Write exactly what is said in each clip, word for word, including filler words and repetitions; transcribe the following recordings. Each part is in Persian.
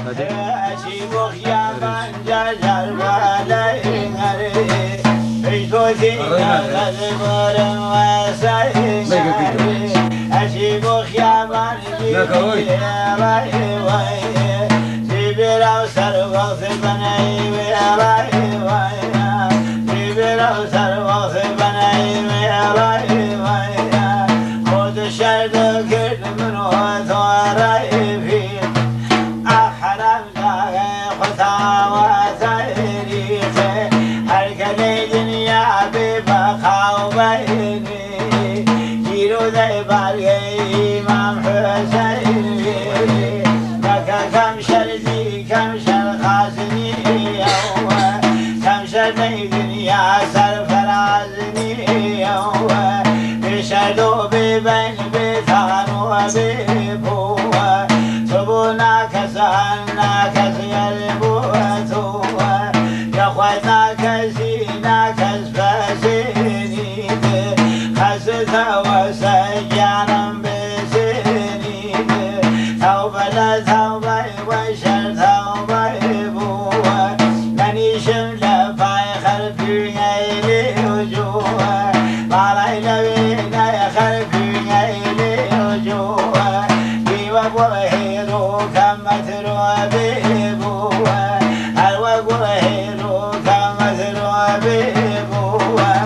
أشي بخيا من جزر بالين هري إيكوتي غزبر وسين هري أشي بخيا من جزر بالين هري جبر وسر وقت بني وراي ويا جبر وسر وقت بني وراي ويا خود شرد كرد من وراي في أحرم ذا خطا وتاريخ هركلي دنيا ببقى وبيني جيرو ذي باري إمام حسين كم شرزي كم شر خازني كم شر دنيا سر فرازني بشردو ببين بثان وببو تبونا كسانا كسيربوتو يخوتنا كسينا كسفسيني خستا وسجانا بسيني توبة لا توبة وشر توبة بوه مني شملة فاي خلفي عيلي وجوه مالي لبينا خلفي عيلي وجوه بيوك وهيرو كم تروى بيبوه الوك وهيرو كم تروى بيبوه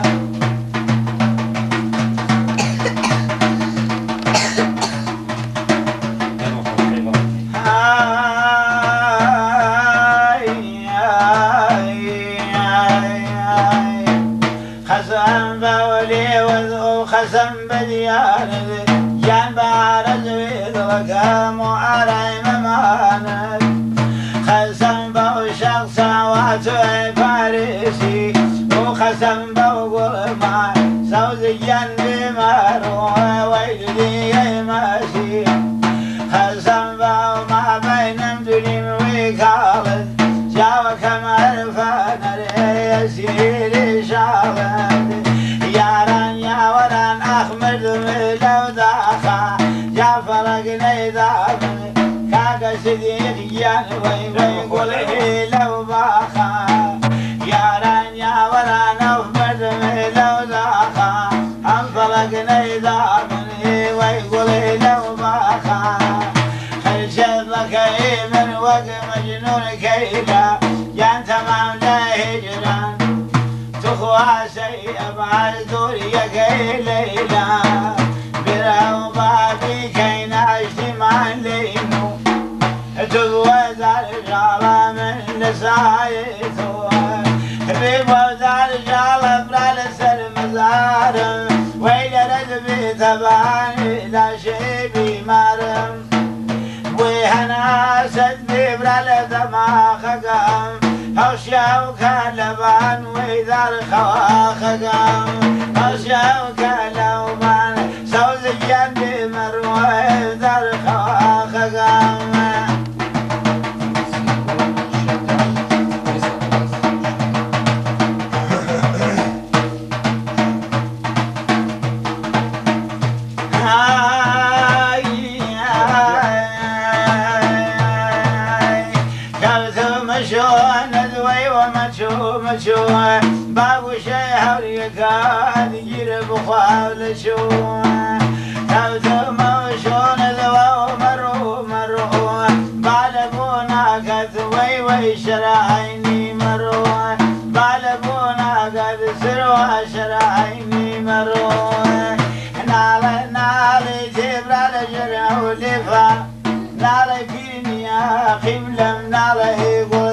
خسم بولي وذو خسم بديان جان بارز ويذ وكام علي مماند خسم بو شخص واتوي فارسي وخسم بو قلما سوزيان بمارو ويلدي ماشي خسم بو ما بين مدلم وكالد جاو كمال فانر يسير شاهد ياران ياوران أحمد ملو داخا جعفر قنيدان كاكا صديق يان وي وي قولي لو باخا ياران ياوران أحمد ملو داخا أنفر قنيدان وي قولي لو باخا خلشت لك من وق مجنون كيلا يان تمام لا هجران تخوى شيء مع الدورية كي ليلى براو بابي كي نجتمع لينو تزوز الرجال من نسايته بيبوز الرجال برال سر مزارم ويل رجبي تباني لا شي بمارم وهنا سد برال دماغكم هوشاو كالبان ويدار خواخكم هوشاو كالبان سوزيان بمروه ويدار خواخكم مشوه بابو شهر يكاد يجرب خال شوه توتو موشون ذو مرو مرو بالبونا قد وي وي شراعيني مرو بالبونا قد سروا شراعيني مرو نال نال جبرال جرعو لفا نال فيني يا خملم نال هيقو